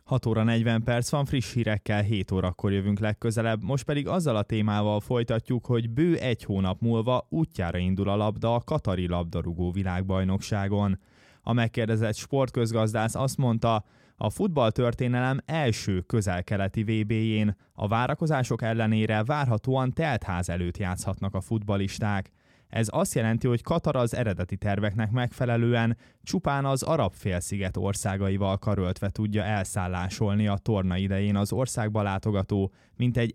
6 óra 40 perc van, friss hírekkel 7 órakor jövünk legközelebb, most pedig azzal a témával folytatjuk, hogy bő egy hónap múlva útjára indul a labda a katari labdarúgó világbajnokságon. A megkérdezett sportközgazdász azt mondta, a futballtörténelem első közel-keleti VB-jén a várakozások ellenére várhatóan teltház előtt játszhatnak a futballisták. Ez azt jelenti, hogy Katar az eredeti terveknek megfelelően csupán az Arab-félsziget országaival karöltve tudja elszállásolni a torna idején az országba látogató mintegy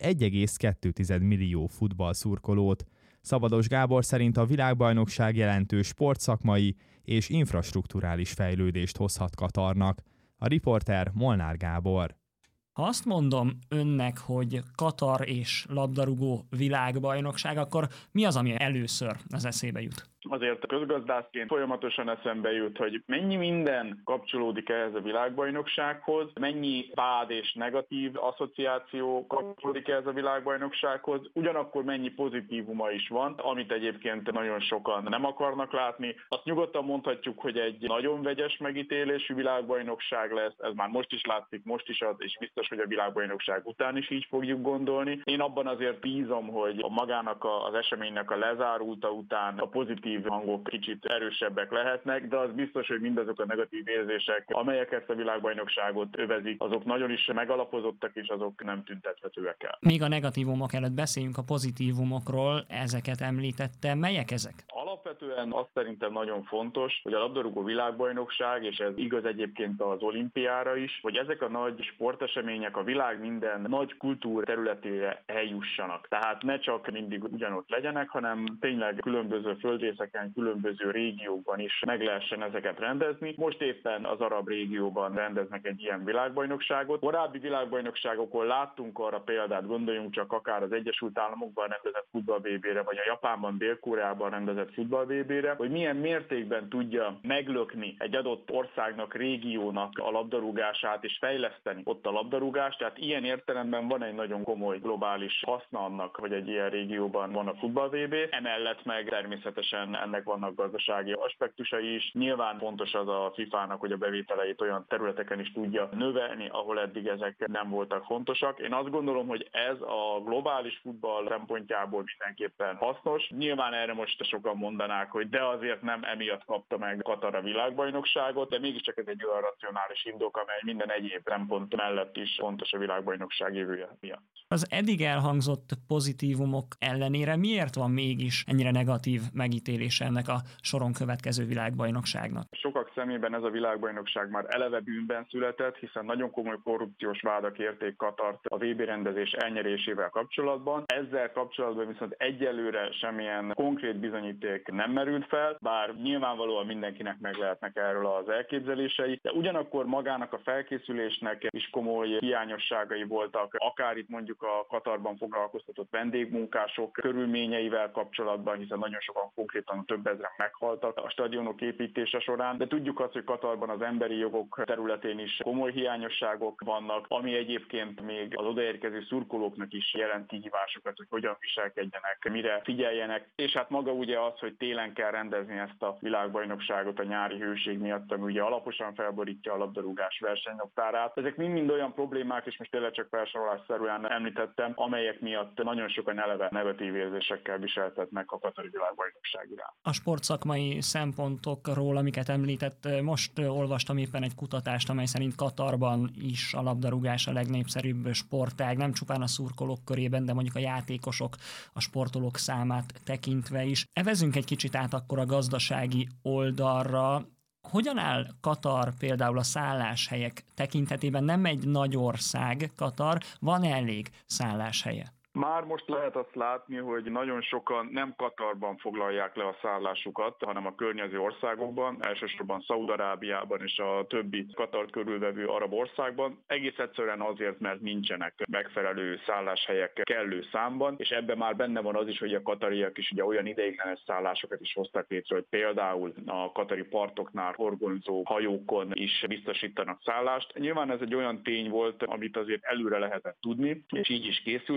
1,2 millió futballszurkolót. Szabados Gábor szerint a világbajnokság jelentős sportszakmai és infrastrukturális fejlődést hozhat Katarnak. A riporter Molnár Gábor. Ha azt mondom önnek, hogy Katar és labdarúgó világbajnokság, akkor mi az, ami először az eszébe jut? Azért közgazdászként folyamatosan eszembe jut, hogy mennyi minden kapcsolódik ehhez a világbajnoksághoz, mennyi vád és negatív asszociáció kapcsolódik ehhez a világbajnoksághoz, ugyanakkor mennyi pozitívuma is van, amit egyébként nagyon sokan nem akarnak látni. Azt nyugodtan mondhatjuk, hogy egy nagyon vegyes megítélésű világbajnokság lesz, ez már most is látszik, most is az, és biztos, hogy a világbajnokság után is így fogjuk gondolni. Én abban azért bízom, hogy a magának az eseménynek a lezárulta után a pozitív hangok kicsit erősebbek lehetnek, de az biztos, hogy mindazok a negatív érzések, amelyek ezt a világbajnokságot övezik, azok nagyon is megalapozottak, és azok nem tüntethetőek el. Még a negatívumok előtt beszéljünk a pozitívumokról, ezeket említette. Melyek ezek? Alapvetően azt szerintem nagyon fontos, hogy a labdarúgó világbajnokság, és ez igaz egyébként az olimpiára is, hogy ezek a nagy sportesemények a világ minden nagy kultúr területére eljussanak. Tehát ne csak mindig ugyanott legyenek, hanem tényleg különböző földrészeken, különböző régiókban is meg lehessen ezeket rendezni. Most éppen az arab régióban rendeznek egy ilyen világbajnokságot. Korábbi világbajnokságokon láttunk arra példát, gondoljunk csak akár az Egyesült Államokban rendezett futball VB-re, vagy a Japánban, Dél-Koreában rendezett futball VB-re, hogy milyen mértékben tudja meglökni egy adott országnak, régiónak a labdarúgását és fejleszteni ott a labdarúgást. Tehát ilyen értelemben van egy nagyon komoly globális haszna annak, hogy egy ilyen régióban van a futball VB. Emellett meg természetesen ennek vannak gazdasági aspektusai is. Nyilván fontos az a FIFA-nak, hogy a bevételeit olyan területeken is tudja növelni, ahol eddig ezek nem voltak fontosak. Én azt gondolom, hogy ez a globális futball szempontjából mindenképpen hasznos. Nyilván erre most sokan mondanák, hogy de azért nem emiatt kapta meg Katar a világbajnokságot, de mégiscsak ez egy olyan racionális indok, amely minden egyéb szempont mellett is fontos a világbajnokság jövője miatt. Az eddig elhangzott pozitívumok ellenére miért van mégis ennyire negatív megítélése ennek a soron következő világbajnokságnak? Sokak szemében ez a világbajnokság már eleve bűnben született, hiszen nagyon komoly korrupciós vádak érték Katart a VB rendezés elnyerésével kapcsolatban. Ezzel kapcsolatban viszont egyelőre semmilyen konkrét bizonyíték nem merült fel, bár nyilvánvalóan mindenkinek meg lehetnek erről az elképzelései, de ugyanakkor magának a felkészülésnek is komoly hiányosságai voltak, akár itt mondjuk a Katarban foglalkoztatott vendégmunkások körülményeivel kapcsolatban, hiszen nagyon sokan konkrétan több ezren meghaltak a stadionok építése során, de tudjuk azt, hogy Katarban az emberi jogok területén is komoly hiányosságok vannak, ami egyébként még az odaérkező szurkolóknak is jelent kihívásokat, hogy hogyan viselkedjenek, mire figyeljenek, és hát maga ugye az, hogy télen kell rendezni ezt a világbajnokságot a nyári hőség miatt, ami ugye alaposan felborítja a labdarúgás versenynaptárát. Ezek mind olyan problémák, és most tényleg csak felsorolásszerűen említettem, amelyek miatt nagyon sokan eleve negatív érzésekkel viseltetnek a katari világbajnokság iránt. A sportszakmai szempontokról, amiket említett, most olvastam éppen egy kutatást, amely szerint Katarban is a labdarúgás a legnépszerűbb sportág, nem csupán a szurkolók körében, de mondjuk a játékosok, a sportolók számát tekintve is. Evezünk egy kicsit át akkor a gazdasági oldalra. Hogyan áll Katar például a szálláshelyek tekintetében? Nem egy nagy ország Katar, van elég szálláshelye? Már most lehet azt látni, hogy nagyon sokan nem Katarban foglalják le a szállásukat, hanem a környező országokban, elsősorban Szaúd-Arábiában és a többi Katart körülvevő arab országban. Egész egyszerűen azért, mert nincsenek megfelelő szálláshelyek kellő számban, és ebben már benne van az is, hogy a katariak is ugye olyan ideiglenes szállásokat is hoztak létre, hogy például a katari partoknál horgonyzó hajókon is biztosítanak szállást. Nyilván ez egy olyan tény volt, amit azért előre lehetett tudni, és így is készültek, és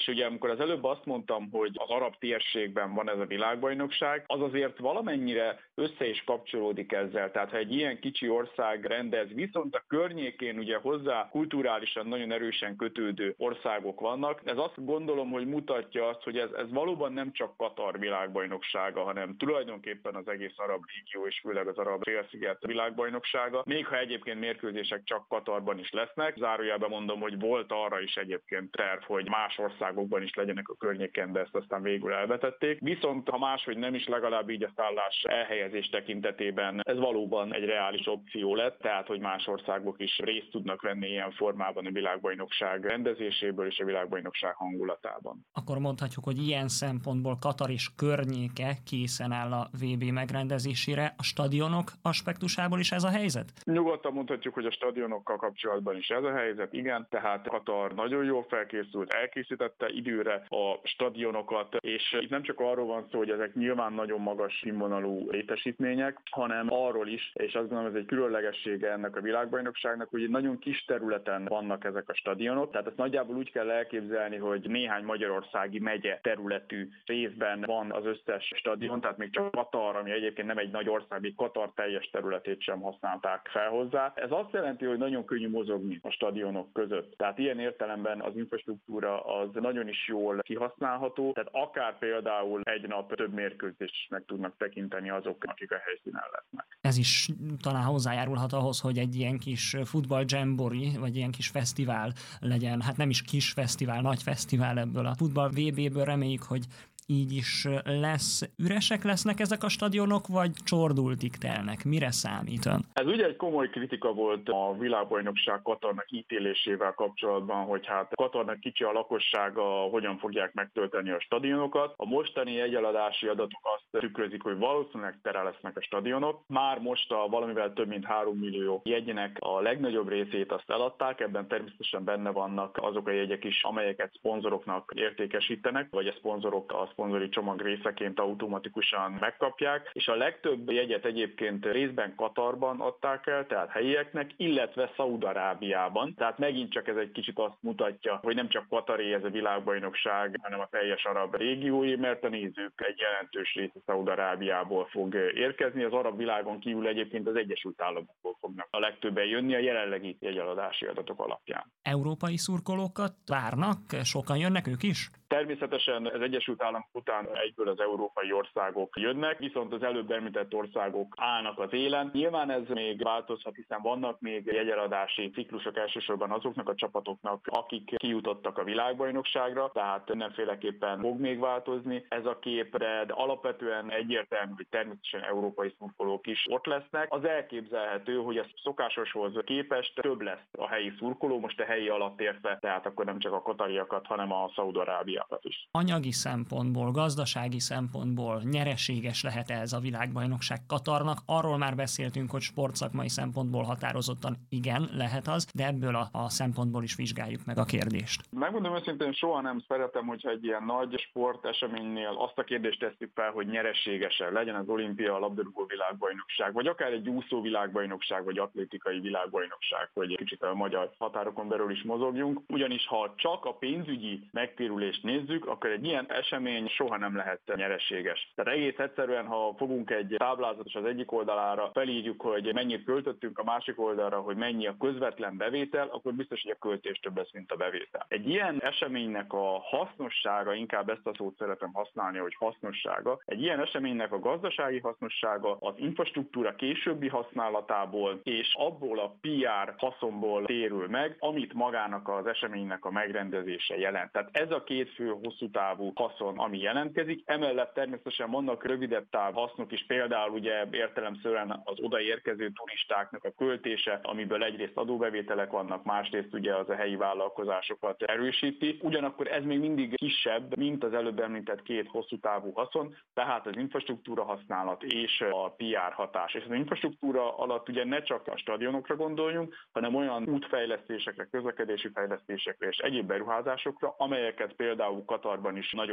És ugye amikor az előbb azt mondtam, hogy az arab térségben van ez a világbajnokság, az azért valamennyire össze is kapcsolódik ezzel. Tehát ha egy ilyen kicsi ország rendez, viszont a környékén ugye hozzá kulturálisan nagyon erősen kötődő országok vannak, ez azt gondolom, hogy mutatja azt, hogy ez valóban nem csak Katar világbajnoksága, hanem tulajdonképpen az egész arab régió és főleg az arab félsziget világbajnoksága. Még ha egyébként mérkőzések csak Katarban is lesznek, zárójelben mondom, hogy volt arra is egyébként terv, hogy más országokban is legyenek a környéken, de ezt aztán végül elvetették. Viszont ha máshogy nem is, legalább így a szállás elhelyezés tekintetében ez valóban egy reális opció lett, tehát hogy más országok is részt tudnak venni ilyen formában a világbajnokság rendezéséből és a világbajnokság hangulatában. Akkor mondhatjuk, hogy ilyen szempontból Katar és környéke készen áll a VB megrendezésére. A stadionok aspektusából is ez a helyzet? Nyugodtan mondhatjuk, hogy a stadionokkal kapcsolatban is ez a helyzet, igen, tehát Katar nagyon jól felkészült, elkészítette időre a stadionokat, és itt nem csak arról van szó, hogy ezek nyilván nagyon magas színvonalú létesítmények, hanem arról is, és azt gondolom, ez egy különlegessége ennek a világbajnokságnak, hogy nagyon kis területen vannak ezek a stadionok, tehát ezt nagyjából úgy kell elképzelni, hogy néhány magyarországi megye területű részben van az összes stadion, tehát még csak Katar, ami egyébként nem egy nagy ország, még Katar teljes területét sem használták fel hozzá. Ez azt jelenti, hogy nagyon könnyű mozogni a stadionok között. Tehát ilyen értelemben az infrastruktúra az nagyon is jól kihasználható, tehát akár például egy nap több mérkőzést is meg tudnak tekinteni azok, akik a helyszínen lesznek. Ez is talán hozzájárulhat ahhoz, hogy egy ilyen kis futball jamboree, vagy ilyen kis fesztivál legyen, hát nem is kis fesztivál, nagy fesztivál ebből a futball VB-ből, reméljük, hogy így is lesz. Üresek lesznek ezek a stadionok, vagy csordultig telnek? Mire számít ön? Ez ugye egy komoly kritika volt a világbajnokság Katarnak ítélésével kapcsolatban, hogy hát Katarnak kicsi a lakossága, hogyan fogják megtölteni a stadionokat. A mostani jegyeladási adatok azt tükrözik, hogy valószínűleg tele lesznek a stadionok. Már most a valamivel több mint 3 millió jegynek a legnagyobb részét azt eladták, ebben természetesen benne vannak azok a jegyek is, amelyeket szponzoroknak értékesítenek, vagy a szponzorok a szponzori csomag részeként automatikusan megkapják, és a legtöbb jegyet egyébként részben Katarban adták el, tehát helyieknek, illetve Szaúd-Arábiában. Tehát megint csak ez egy kicsit azt mutatja, hogy nem csak Kataré ez a világbajnokság, hanem a teljes arab régiói, mert a nézők egy jelentős része Szaúd-Arábiából fog érkezni. Az arab világon kívül egyébként az Egyesült Államokból fognak a legtöbben jönni a jelenlegi jegyeladási adatok alapján. Európai szurkolókat várnak? Sokan jönnek ők is? Természetesen az Egyesült Államok után egyből az európai országok jönnek, viszont az előbb említett országok állnak az élen. Nyilván ez még változhat, hiszen vannak még jegyeladási ciklusok elsősorban azoknak a csapatoknak, akik kijutottak a világbajnokságra, tehát mindenféleképpen fog még változni ez a kép, de alapvetően egyértelmű, hogy természetesen európai szurkolók is ott lesznek. Az elképzelhető, hogy a szokásoshoz képest több lesz a helyi szurkoló, most a helyi alatt értve, tehát akkor nem csak a katariakat, hanem a szaúd-arábiakat is. Anyagi szempontból, gazdasági szempontból nyereséges lehet ez a világbajnokság Katarnak. Arról már beszéltünk, hogy sportszakmai szempontból határozottan igen, lehet az, de ebből a szempontból is vizsgáljuk meg a kérdést. Megmondom őszintén, soha nem szeretem, hogyha egy ilyen nagy sporteseménynél azt a kérdést tesszük fel, hogy nyereséges-e, legyen az olimpia, a labdarúgó világbajnokság, vagy akár egy úszó világbajnokság, vagy atlétikai világbajnokság, hogy kicsit a magyar határokon belül is mozogjunk. Ugyanis ha csak a pénzügyi megtérülést nézzük, akkor egy ilyen esemény soha nem lehet nyereséges. Tehát egész egyszerűen, ha fogunk egy táblázatot, és az egyik oldalára felírjuk, hogy mennyit költöttünk, a másik oldalra, hogy mennyi a közvetlen bevétel, akkor biztos, hogy a költés több lesz, mint a bevétel. Egy ilyen eseménynek a hasznossága, inkább ezt a szót szeretem használni, hogy hasznossága, egy ilyen eseménynek a gazdasági hasznossága az infrastruktúra későbbi használatából és abból a PR haszonból térül meg, amit magának az eseménynek a megrendezése jelent. Tehát ez a két fő hosszú távú haszon, ami jelentkezik. Emellett természetesen vannak rövidebb táv hasznok is, például ugye értelemszerűen az odaérkező turistáknak a költése, amiből egyrészt adóbevételek vannak, másrészt ugye az a helyi vállalkozásokat erősíti. Ugyanakkor ez még mindig kisebb, mint az előbb említett két hosszú távú haszon, tehát az infrastruktúra használat és a PR hatás. És az infrastruktúra alatt ugye ne csak a stadionokra gondoljunk, hanem olyan útfejlesztésekre, közlekedési fejlesztésekre és egyéb beruházásokra, amelyeket például Katarban is nagyon komoly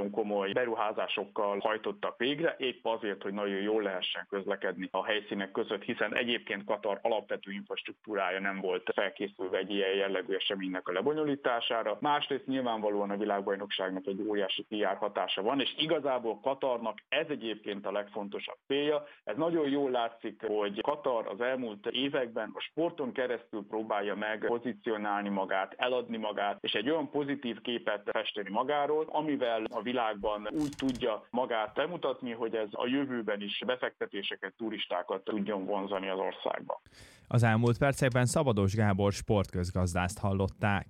komoly beruházásokkal hajtottak végre, épp azért, hogy nagyon jól lehessen közlekedni a helyszínek között, hiszen egyébként Katar alapvető infrastruktúrája nem volt felkészülve egy ilyen jellegű eseménynek a lebonyolítására. Másrészt nyilvánvalóan a világbajnokságnak egy óriási PR hatása van, és igazából Katarnak ez egyébként a legfontosabb célja. Ez nagyon jól látszik, hogy Katar az elmúlt években a sporton keresztül próbálja meg pozícionálni magát, eladni magát, és egy olyan pozitív képet festeni magáról, amivel a világban úgy tudja magát bemutatni, hogy ez a jövőben is befektetéseket, turistákat tudjon vonzani az országba. Az elmúlt percekben Szabados Gábor sportközgazdást hallották.